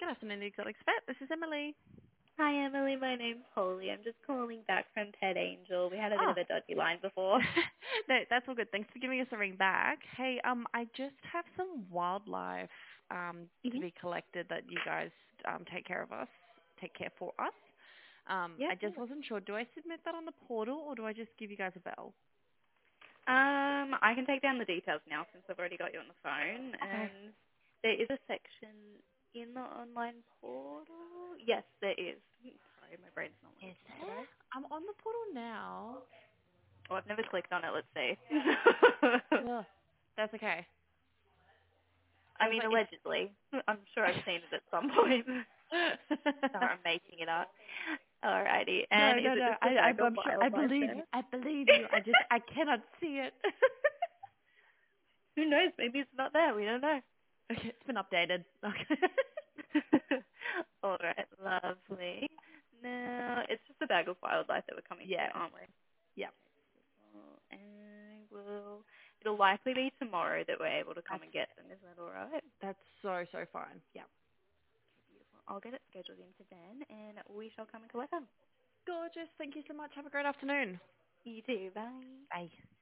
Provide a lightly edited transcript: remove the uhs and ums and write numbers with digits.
Good afternoon, the Exotic Pet. This is Emily. Hi, Emily. My name's Holly. I'm just calling back from Ted Angel. We had a bit Oh, of a dodgy line before. no, that's all good. Thanks for giving us a ring back. Hey, I just have some wildlife to Mhm. be collected that you guys take care for us. I Yep. just wasn't sure. Do I submit that on the portal or do I just give you guys a bell? I can take down the details now since I've already got you on the phone. Okay. And there is a section in the online portal. Yes, there is. Sorry, my brain's not Is working there? today. I'm on the portal now. Oh, I've never clicked on it. Let's see. Ugh, that's okay. I It was mean, like allegedly. I'm sure I've seen it at some point. Sorry, I'm making it up. Alrighty. No, And is no, it no. just a bag of I'm sure. I wildlife believe you. there? I believe you. I cannot see it. Who knows? Maybe it's not there. We don't know. Okay, it's been updated. Okay. All right, lovely. Now, it's just a bag of wildlife that we're coming to, Yeah. aren't we? Yeah. And it'll likely be tomorrow that we're able to come That's and get them. Is that all right? that's so fine. Yeah. Beautiful. I'll get it scheduled in for then, and we shall come and collect them. Gorgeous. Thank you so much. Have a great afternoon. You too. Bye. Bye.